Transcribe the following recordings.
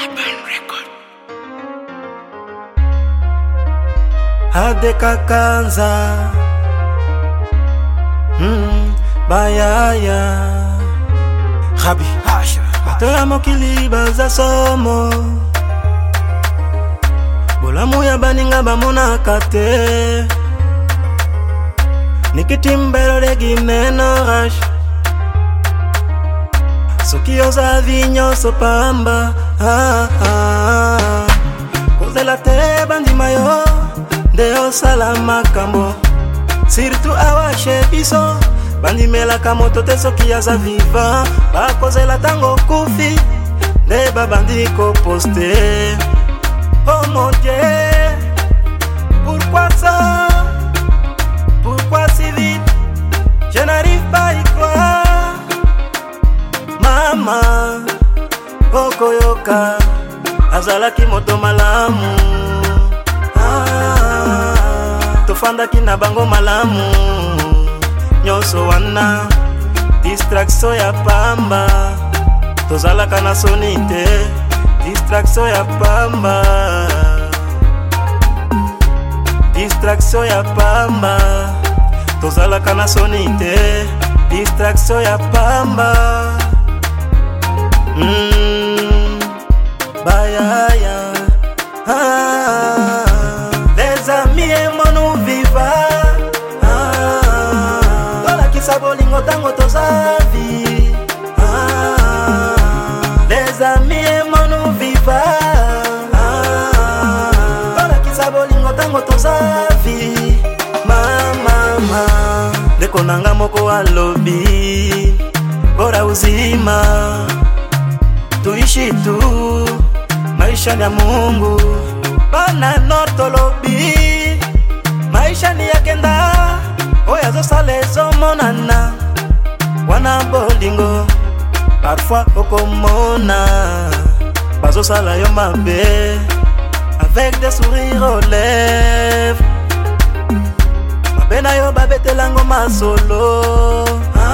Adeka kanza bayaya Rabi bato ya mokili baza somo bolamu ya baninga bamonaka te nikitimbelo legi menorage soki oza vi nyonso pamba kozela te bandima yo nde osala makambo surtout awashe biso bandimelaka moto te soki aza vivant bakozela tango kufi nde babandi koposte. Oh mon Dieu, pourquoi ça? Pourquoi si vite? Je n'arrive pas à y croire. Maman, Okoyoka azalaki moto malamu, tofandaki na bango malamu. Nyonso wana distraction ya pamba, tozalaka na soni te. Distraction ya pamba, distraction ya pamba, tozalaka na soni te. Distraction ya pamba, bayaya les amis emonu viva tolakisa bolingo tango tozavi. Les amis emonu viva tolakisa bolingo tango tozavi. Mama ndeko nanga moko alobi bora uzima tuishi tu maisha ya Mungu. Bana noto lobi maisha ni yakenda oya zo salezo monana wana bolingo. Parfois okomona bazo sala yo mabe avec des sourires aux lèvres. Mabena yo babetelango masolo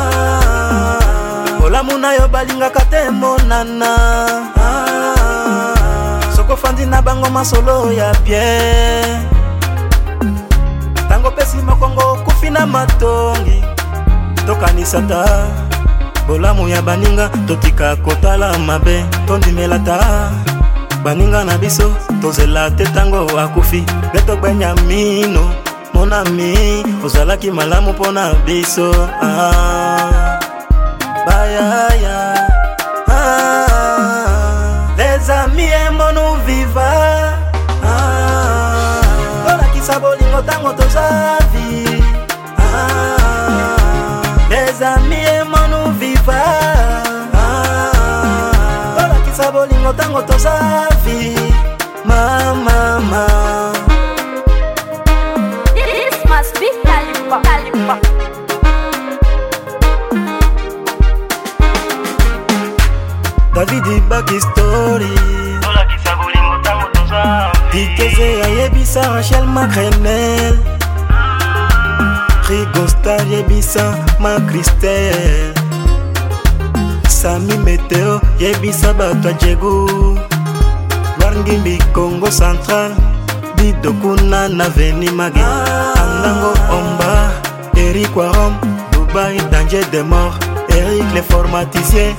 olamu na yo balingaka te monana. Soko fandi na bango masolo ya bien tango pesi mokongo kufi na matongi tokanisata. Bolamu ya baninga totika kotala mabe tondimelata baninga na biso tozela te tango akufi. Beto Benyamino mon ami ozalaki malamu pona biso. Bayaya les amis emonu viva tolakisa bolingo tango tozavi. Les amis emonu viva tolakisa bolingo tango tozavi. Mama this must be Kalipa. David Baki story tolakisa bolingo tango tozavi. Dikeze ayebisa Rachel Macrenel Rigo Star yebisa ma Christelle. Sami Meteo yebisa batwa Djegu Lwarngimbi Congo Central Bidokuna na Veni Magi Andango Omba Eric Warom Dubai Danger de mort Eric le formaticien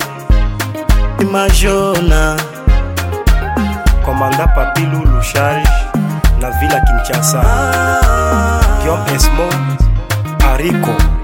Majona Commanda Papilou Loucharge na Villa Kinshasa Guillaume Esmo Ariko